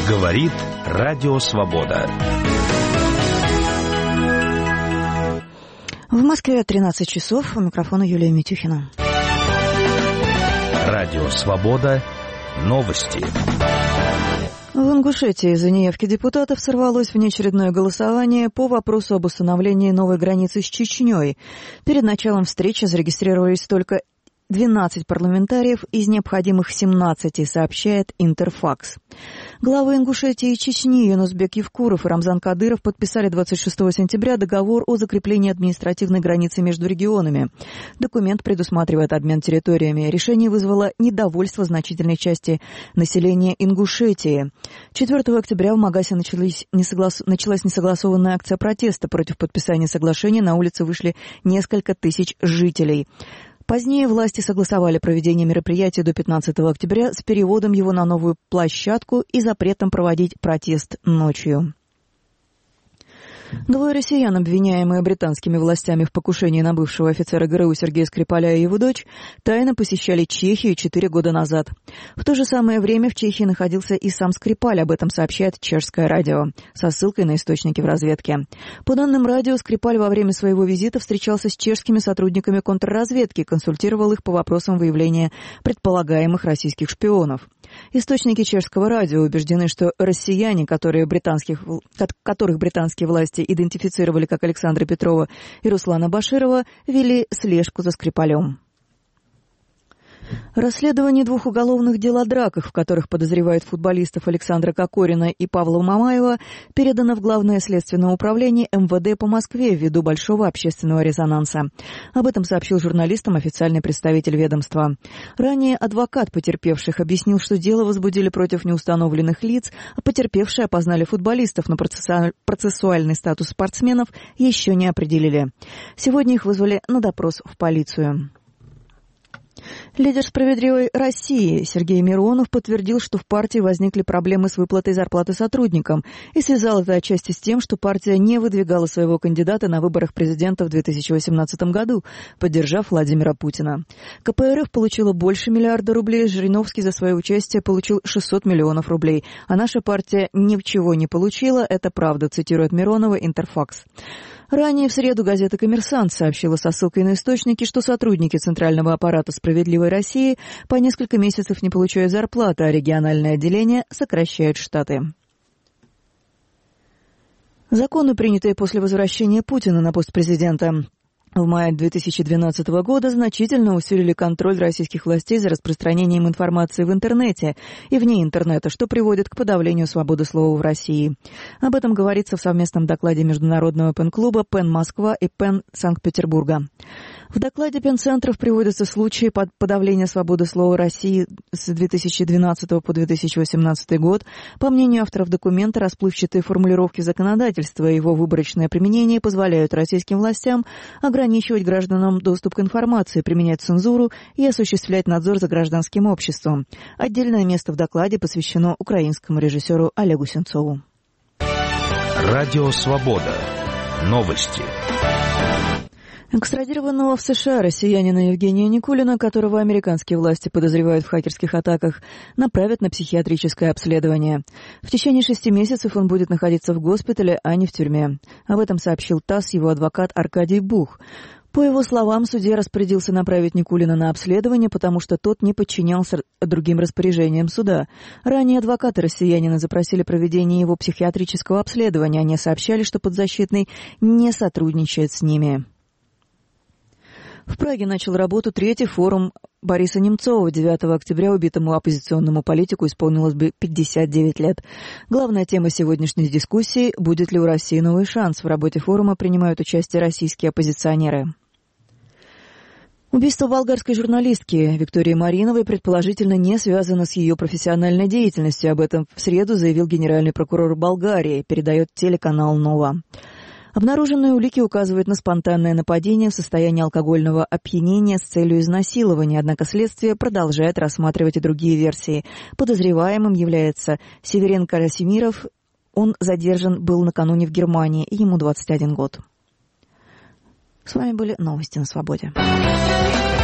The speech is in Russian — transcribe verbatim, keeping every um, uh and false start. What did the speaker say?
Говорит Радио Свобода. В Москве тринадцать часов. У микрофона Юлия Митюхина. Радио Свобода. Новости. В Ингушетии из-за неявки депутатов сорвалось внеочередное голосование по вопросу об установлении новой границы с Чечней. Перед началом встречи зарегистрировались только двенадцать парламентариев из необходимых семнадцати, сообщает Интерфакс. Главы Ингушетии и Чечни Юнусбек Евкуров и Рамзан Кадыров подписали двадцать шестого сентября договор о закреплении административной границы между регионами. Документ предусматривает обмен территориями. Решение вызвало недовольство значительной части населения Ингушетии. четвёртого октября в Магасе началась, несоглас... началась несогласованная акция протеста против подписания соглашения. На улице вышли несколько тысяч жителей. Позднее власти согласовали проведение мероприятия до пятнадцатого октября с переводом его на новую площадку и запретом проводить протест ночью. Двое россиян, обвиняемые британскими властями в покушении на бывшего офицера ГРУ Сергея Скрипаля и его дочь, тайно посещали Чехию четыре года назад. В то же самое время в Чехии находился и сам Скрипаль, об этом сообщает чешское радио, со ссылкой на источники в разведке. По данным радио, Скрипаль во время своего визита встречался с чешскими сотрудниками контрразведки, консультировал их по вопросам выявления предполагаемых российских шпионов. Источники чешского радио убеждены, что россияне, которые британских, которых британские власти идентифицировали как Александра Петрова и Руслана Баширова, вели слежку за Скрипалем. Расследование двух уголовных дел о драках, в которых подозревают футболистов Александра Кокорина и Павла Мамаева, передано в Главное следственное управление эм вэ дэ по Москве ввиду большого общественного резонанса. Об этом сообщил журналистам официальный представитель ведомства. Ранее адвокат потерпевших объяснил, что дело возбудили против неустановленных лиц, а потерпевшие опознали футболистов, но процессуальный статус спортсменов еще не определили. Сегодня их вызвали на допрос в полицию. Лидер «Справедливой России» Сергей Миронов подтвердил, что в партии возникли проблемы с выплатой зарплаты сотрудникам, и связал это отчасти с тем, что партия не выдвигала своего кандидата на выборах президента в две тысячи восемнадцатом году, поддержав Владимира Путина. ка пэ эр эф получила больше миллиарда рублей, Жириновский за свое участие получил шестьсот миллионов рублей, а наша партия ничего не получила, это правда, цитирует Миронова Интерфакс. Ранее в среду газета «Коммерсант» сообщила со ссылкой на источники, что сотрудники Центрального аппарата «Справедливой России» по несколько месяцев не получают зарплаты, а региональное отделение сокращают штаты. Законы, принятые после возвращения Путина на пост президента в мае две тысячи двенадцатого года, значительно усилили контроль российских властей за распространением информации в интернете и вне интернета, что приводит к подавлению свободы слова в России. Об этом говорится в совместном докладе Международного пен-клуба «Пен Москва» и «Пен Санкт-Петербурга». В докладе пен-центров приводятся случаи подавления свободы слова в России с две тысячи двенадцатого по две тысячи восемнадцатый год. По мнению авторов документа, расплывчатые формулировки законодательства и его выборочное применение позволяют российским властям ограничивать гражданам доступ к информации, применять цензуру и осуществлять надзор за гражданским обществом. Отдельное место в докладе посвящено украинскому режиссеру Олегу Сенцову. Радио Свобода. Новости. Экстрадированного в США россиянина Евгения Никулина, которого американские власти подозревают в хакерских атаках, направят на психиатрическое обследование. В течение шести месяцев он будет находиться в госпитале, а не в тюрьме. Об этом сообщил ТАСС его адвокат Аркадий Бух. По его словам, судья распорядился направить Никулина на обследование, потому что тот не подчинялся другим распоряжениям суда. Ранее адвокаты россиянина запросили проведение его психиатрического обследования. Они сообщали, что подзащитный не сотрудничает с ними. В Праге начал работу третий форум Бориса Немцова. девятого октября убитому оппозиционному политику исполнилось бы пятьдесят девять лет. Главная тема сегодняшней дискуссии – будет ли у России новый шанс. В работе форума принимают участие российские оппозиционеры. Убийство болгарской журналистки Виктории Мариновой предположительно не связано с ее профессиональной деятельностью. Об этом в среду заявил генеральный прокурор Болгарии, передает телеканал «Нова». Обнаруженные улики указывают на спонтанное нападение в состоянии алкогольного опьянения с целью изнасилования, однако следствие продолжает рассматривать и другие версии. Подозреваемым является Северин Карасимиров. Он задержан был накануне в Германии, и ему двадцать один год. С вами были новости на Свободе.